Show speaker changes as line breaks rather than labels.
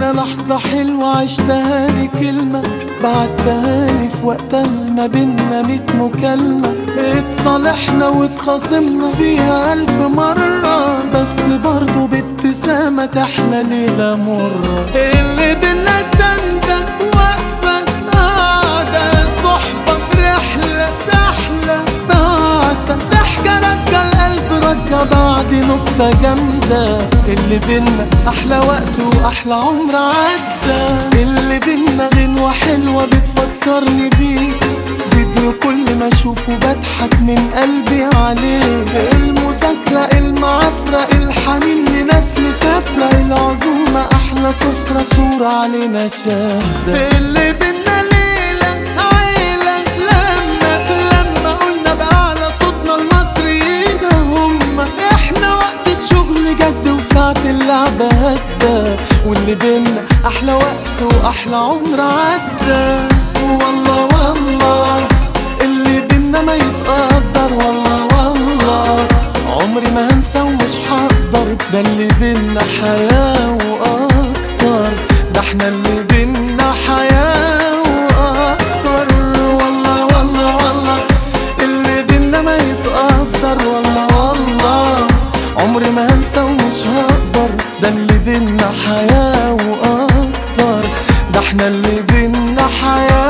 بينا لحظة حلوة عشتها لي كلمة بعتها لي في وقتها ما بينا 100 مكالمة. اتصالحنا واتخاصمنا فيها 1000 مرة، بس برضو بابتسامة تحلى ليلة مرة. اللي بينا سندة واقفة قاعدة، صحبة برحلة سحلة بعدة، ضحكة رجع القلب رجع بعد نكتة جامدة. اللي بينا أحلى وقت وأحلى عمر عدى. اللي بينا غنوة حلوة بتفكرني بيك، فيديو كل ما اشوفه بضحك من قلبي عليه. المذاكرة المعافرة الحنين لناس مسافرة، العزومة أحلى سفرة صورة علينا شاهدة. اللي بينا ليلة عيلة لما قلنا بأعلى صوتنا المصريين هم احنا، وقت الشغل جد وساعة اللعبة هدى. واللي بينا أحلى وقت وأحلى عمر عدى. والله والله اللي بينا ما يتقدر، والله والله عمري ما هنسى ومش هقدر. ده اللي بينا حياة وأكتر، ده احنا اللي بينا حياة وأكتر. والله والله والله اللي بينا ما يتقدر، والله والله عمري ما هنسى ومش هقدر. ده اللي بينا حياة وأكتر، ده احنا اللي بينا حياة